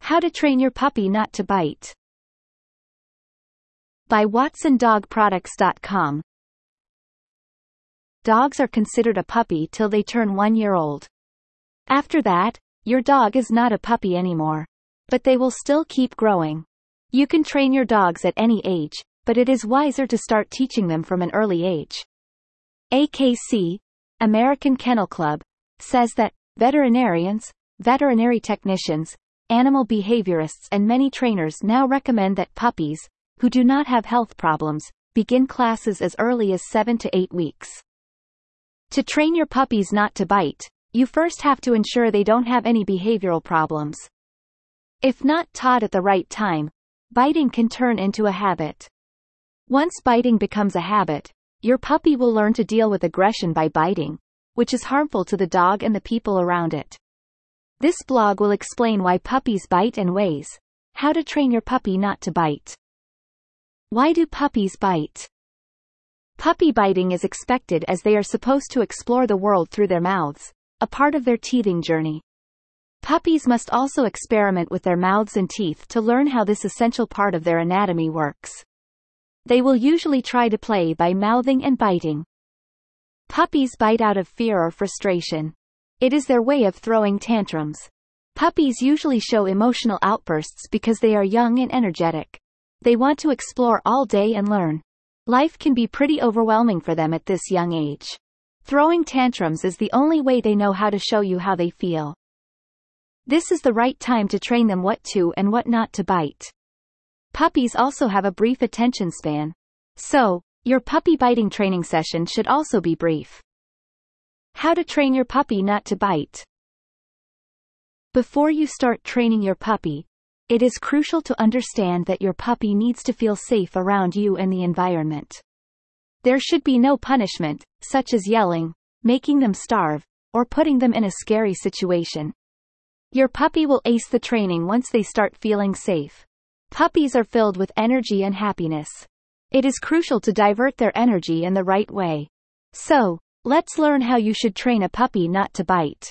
How to train your puppy not to bite. By WatsonDogProducts.com. Dogs are considered a puppy till they turn 1 year old. After that, your dog is not a puppy anymore. But they will still keep growing. You can train your dogs at any age, but it is wiser to start teaching them from an early age. AKC, American Kennel Club, says that veterinarians, veterinary technicians, animal behaviorists and many trainers now recommend that puppies, who do not have health problems, begin classes as early as 7 to 8 weeks. To train your puppies not to bite, you first have to ensure they don't have any behavioral problems. If not taught at the right time, biting can turn into a habit. Once biting becomes a habit, your puppy will learn to deal with aggression by biting, which is harmful to the dog and the people around it. This blog will explain why puppies bite and ways how to train your puppy not to bite. Why do puppies bite? Puppy biting is expected as they are supposed to explore the world through their mouths, a part of their teething journey. Puppies must also experiment with their mouths and teeth to learn how this essential part of their anatomy works. They will usually try to play by mouthing and biting. Puppies bite out of fear or frustration. It is their way of throwing tantrums. Puppies usually show emotional outbursts because they are young and energetic. They want to explore all day and learn. Life can be pretty overwhelming for them at this young age. Throwing tantrums is the only way they know how to show you how they feel. This is the right time to train them what to and what not to bite. Puppies also have a brief attention span. So, your puppy biting training session should also be brief. How to train your puppy not to bite. Before you start training your puppy, it is crucial to understand that your puppy needs to feel safe around you and the environment. There should be no punishment, such as yelling, making them starve, or putting them in a scary situation. Your puppy will ace the training once they start feeling safe. Puppies are filled with energy and happiness. It is crucial to divert their energy in the right way. So, let's learn how you should train a puppy not to bite.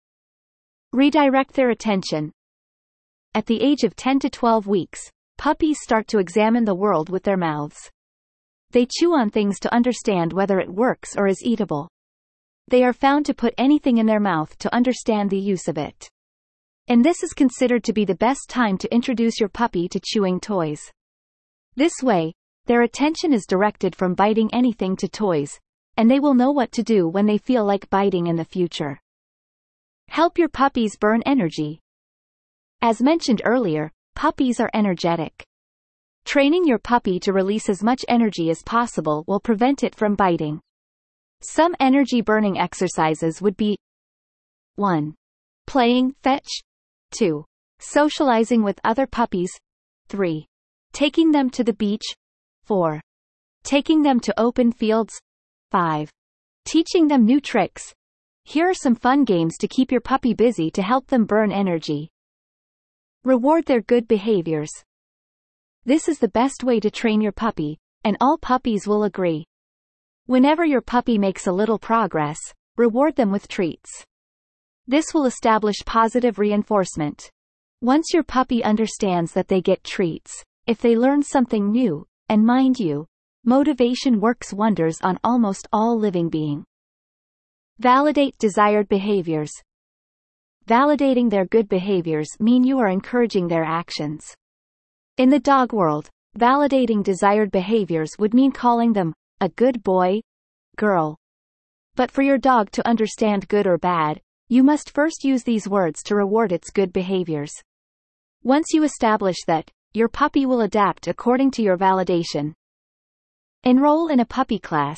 Redirect their attention. At the age of 10 to 12 weeks, puppies start to examine the world with their mouths. They chew on things to understand whether it works or is eatable. They are found to put anything in their mouth to understand the use of it. And this is considered to be the best time to introduce your puppy to chewing toys. This way, their attention is directed from biting anything to toys, and they will know what to do when they feel like biting in the future. Help your puppies burn energy. As mentioned earlier, puppies are energetic. Training your puppy to release as much energy as possible will prevent it from biting. Some energy-burning exercises would be 1. Playing fetch. 2. Socializing with other puppies. 3. Taking them to the beach. 4. Taking them to open fields. 5. Teaching them new tricks. Here are some fun games to keep your puppy busy to help them burn energy. Reward their good behaviors. This is the best way to train your puppy, and all puppies will agree. Whenever your puppy makes a little progress, reward them with treats. This will establish positive reinforcement. Once your puppy understands that they get treats, if they learn something new, and mind you, motivation works wonders on almost all living beings. Validate desired behaviors. Validating their good behaviors mean you are encouraging their actions. In the dog world, validating desired behaviors would mean calling them a good boy, girl. But for your dog to understand good or bad, you must first use these words to reward its good behaviors. Once you establish that, your puppy will adapt according to your validation. Enroll in a puppy class.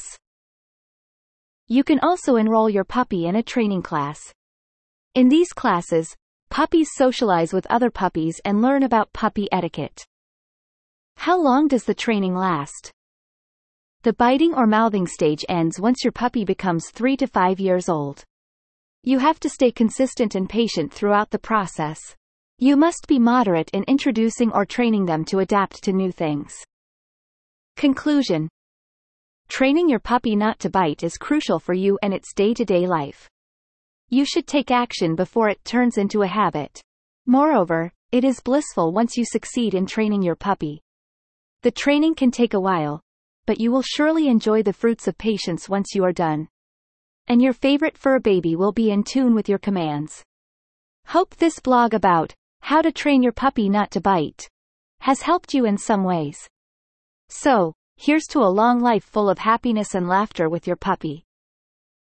You can also enroll your puppy in a training class. In these classes, puppies socialize with other puppies and learn about puppy etiquette. How long does the training last? The biting or mouthing stage ends once your puppy becomes 3 to 5 years old. You have to stay consistent and patient throughout the process. You must be moderate in introducing or training them to adapt to new things. Conclusion. Training your puppy not to bite is crucial for you and its day-to-day life. You should take action before it turns into a habit. Moreover, It is blissful once you succeed in training your puppy. The training can take a while, but you will surely enjoy the fruits of patience once you are done. And your favorite fur baby will be in tune with your commands. Hope this blog about how to train your puppy not to bite has helped you in some ways. So, here's to a long life full of happiness and laughter with your puppy.